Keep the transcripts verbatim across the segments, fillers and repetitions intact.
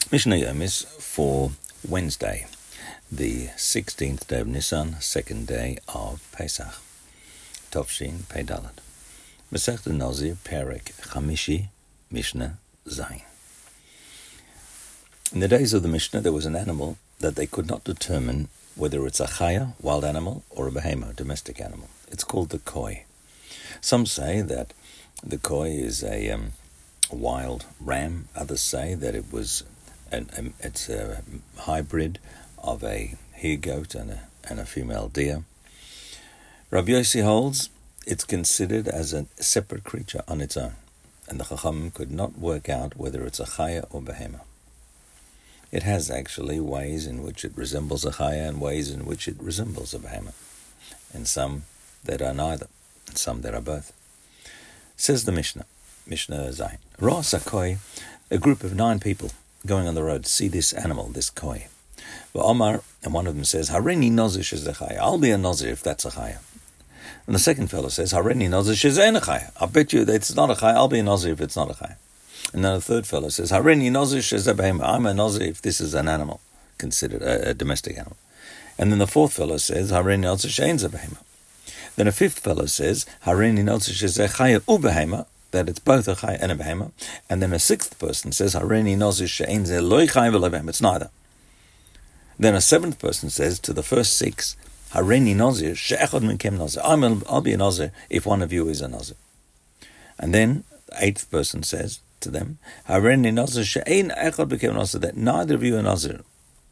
Mishnah Yomis for Wednesday, the sixteenth day of Nisan, second day of Pesach. Tovshin Pei Dalet. Masechta Nazir, Perek Chamishi, Mishnah Zayin. In the days of the Mishnah, there was an animal that they could not determine whether it's a chaya, wild animal, or a behema, domestic animal. It's called the koi. Some say that the koi is a, um, a wild ram. Others say that it was an, um, it's a hybrid of a he-goat and a, and a female deer. Rabbi Yossi holds it's considered as a separate creature on its own, and the Chachamim could not work out whether it's a chaya or behema. It has actually ways in which it resembles a chaya and ways in which it resembles a behema, and some that are neither, and some that are both. Says the Mishnah, Mishnah Zayin. Ra Sakoi, a group of nine people going on the road see this animal, this koi. But Omar, and one of them says, Hareni nozish is a chaya. I'll be a nozir if that's a chaya. And the second fellow says, Hareni nozish is a chaya. I bet you that it's not a chaya. I'll be a nozir if it's not a chaya. And then the third fellow says, Hareni nozish is a behema. I'm a nozir if this is an animal, considered a, a domestic animal. And then the fourth fellow says, Hareni nozish ain't a behema. Then a fifth fellow says, Hareni nozish is a chaya u behema, that it's both a chaya and a behema. And then a sixth person says, Hareni nozish ain't a loy chaya v'lo behema. It's neither. Then a seventh person says to the first six, Hareni nozir she'echad minkem nozir. I'm a, I'll be a nozir if one of you is a nozir. And then the eighth person says to them, Hareni nozir she'ein echad minkem nozir, that neither of you are nozir.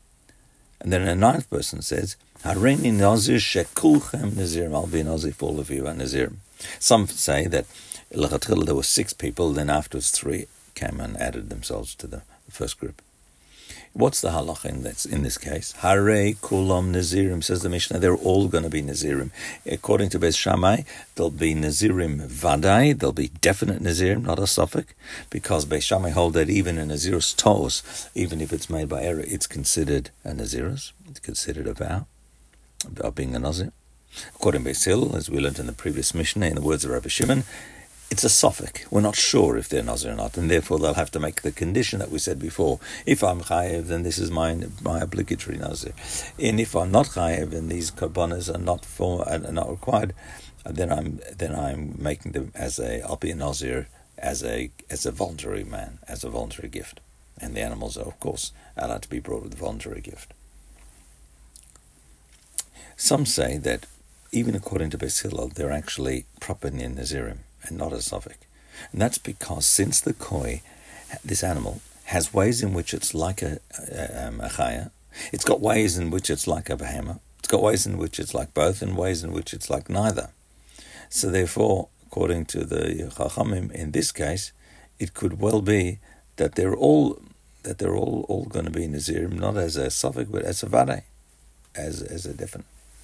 And then a ninth person says, Hareni nozir she'kulchem nazirim. I'll be a nozir for all of you are nazirim. Some say that l'chatchila there were six people, then afterwards three came and added themselves to the first group. What's the halacha in this, in this case? Hare kulam nazirim, says the Mishnah. They're all going to be nazirim. According to Beis Shammai, there'll be nazirim vadai. There'll be definite nazirim, not a suffix, because Beis Shammai hold that even a nazirus tos, even if it's made by error, it's considered a nazirus. It's considered a vow of being a nazir. According to Beis Hillel, as we learned in the previous Mishnah, in the words of Rabbi Shimon, it's a suffix. We're not sure if they're nazir or not, and therefore they'll have to make the condition that we said before. If I'm chayev, then this is my my obligatory nazir. And if I'm not chayev, and these korbanos are not for are not required, then I'm then I'm making them as a I'll be a nazir as a as a voluntary man, as a voluntary gift, and the animals are of course allowed to be brought with a voluntary gift. Some say that even according to Beis Hillel, they're actually proper nazirim and not a suffix. And that's because since the koi, this animal, has ways in which it's like a, a, um, a chaya, it's got ways in which it's like a behema, it's got ways in which it's like both, and ways in which it's like neither. So therefore, according to the Chachamim, in this case, it could well be that they're all that they're all, all going to be nazirim, not as a suffix, but as a vade, as as a definite.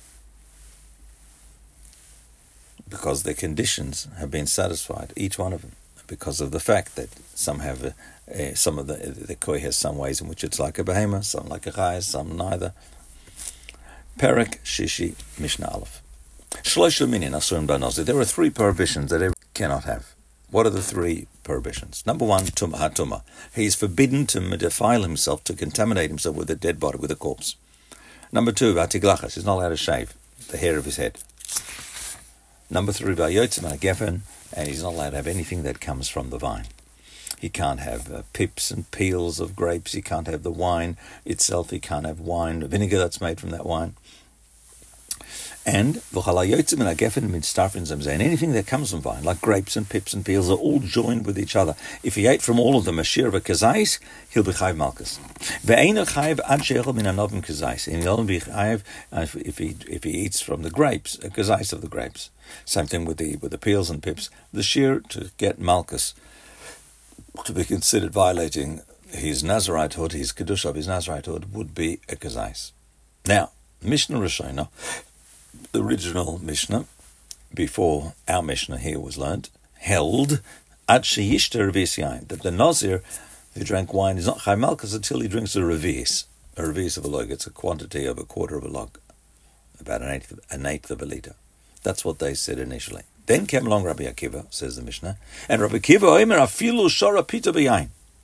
Because their conditions have been satisfied, each one of them, because of the fact that some have, a, a, some of the the koi has some ways in which it's like a behema, some like a chaya, some neither. Perek Shishi Mishnah Aleph. Shlosh Minin Asurim Banozir. There are three prohibitions that everyone cannot have. What are the three prohibitions? Number one, tumah hatumah. He is forbidden to defile himself, to contaminate himself with a dead body, with a corpse. Number two, vatiglachas. He's not allowed to shave the hair of his head. Number three, Vayotzim and Geffen, and he's not allowed to have anything that comes from the vine. He can't have uh, pips and peels of grapes. He can't have the wine itself. He can't have wine, vinegar that's made from that wine. And V'chalayotzim and Geffen mitztarfin zamzein. Anything that comes from vine, like grapes and pips and peels, are all joined with each other. If he ate from all of them a shir of a kazais, he'll be chayiv malchus. Ve'ein chayiv ad she'echel min anovim kazais. And he'll only be chayiv if he if he eats from the grapes, a kazais of the grapes. Same thing with the with the peels and pips. The shear to get malchus, to be considered violating his Nazaritehood, his kedusha of his Nazaritehood, would be a kazais. Now, Mishnah Rishona, the original Mishnah, before our Mishnah here was learnt, held ad sheyishter revi'is yain, that the Nazir who drank wine is not chayiv malchus until he drinks a revi'is, a revi'is of a log. It's a quantity of a quarter of a log, about an eighth, an eighth of a litre. That's what they said initially. Then came along Rabbi Akiva, says the Mishnah, and Rabbi Akiva oimer afilu shora pita b'yain.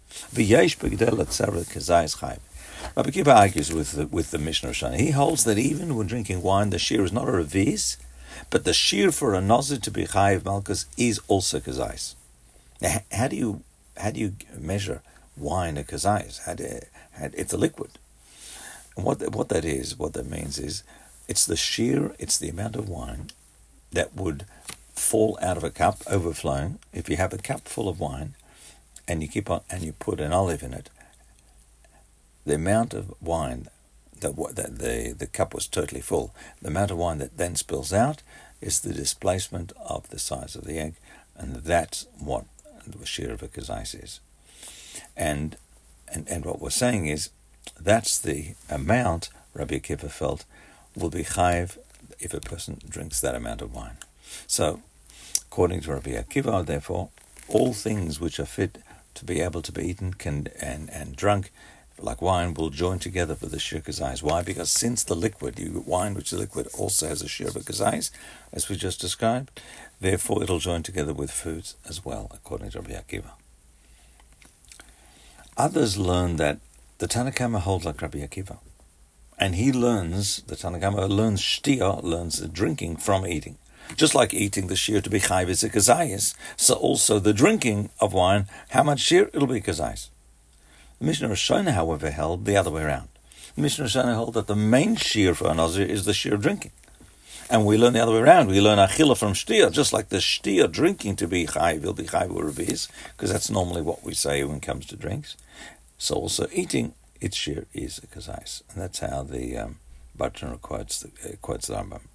V'yesh b'gdel atzeret kazayis chayv. Rabbi Akiva argues with the, with the Mishnah Roshana. He holds that even when drinking wine, the shear is not a revis, but the shear for a nazir to be chayiv malchus is also kazayis. Now, how do you how do you measure wine a kazayis? How do how, it's a liquid, and what what that is, what that means is, it's the shear, it's the amount of wine that would fall out of a cup, overflowing. If you have a cup full of wine, and you keep on and you put an olive in it, the amount of wine that, that the, the cup was totally full, the amount of wine that then spills out is the displacement of the size of the egg, and that's what the shear of a kazais is. And, and and what we're saying is, that's the amount Rabbi Akiva felt will be chayiv if a person drinks that amount of wine. So, according to Rabbi Akiva, therefore, all things which are fit to be able to be eaten can and, and drunk, like wine, will join together for the shir kazais. Why? Because since the liquid, you wine which is liquid, also has a shir of kazais, as we just described, therefore it'll join together with foods as well, according to Rabbi Akiva. Others learn that the Tanna Kama holds like Rabbi Akiva, and he learns, the Tanna Kama learns shtia, learns the drinking from eating. Just like eating, the shir to be chayv is a kazayis, so also the drinking of wine, how much shir? It'll be kazayis. The Mishnah Roshana, however, held the other way around. The Mishnah Roshana held that the main shir for a nazir is the shir of drinking. And we learn the other way around. We learn achila from shtia, just like the shtia drinking to be chayv will be chayv or revis, because that's normally what we say when it comes to drinks. So also eating, its shir is a kazayis. And that's how the um, Bartenura quotes the, uh, quotes the Rambam.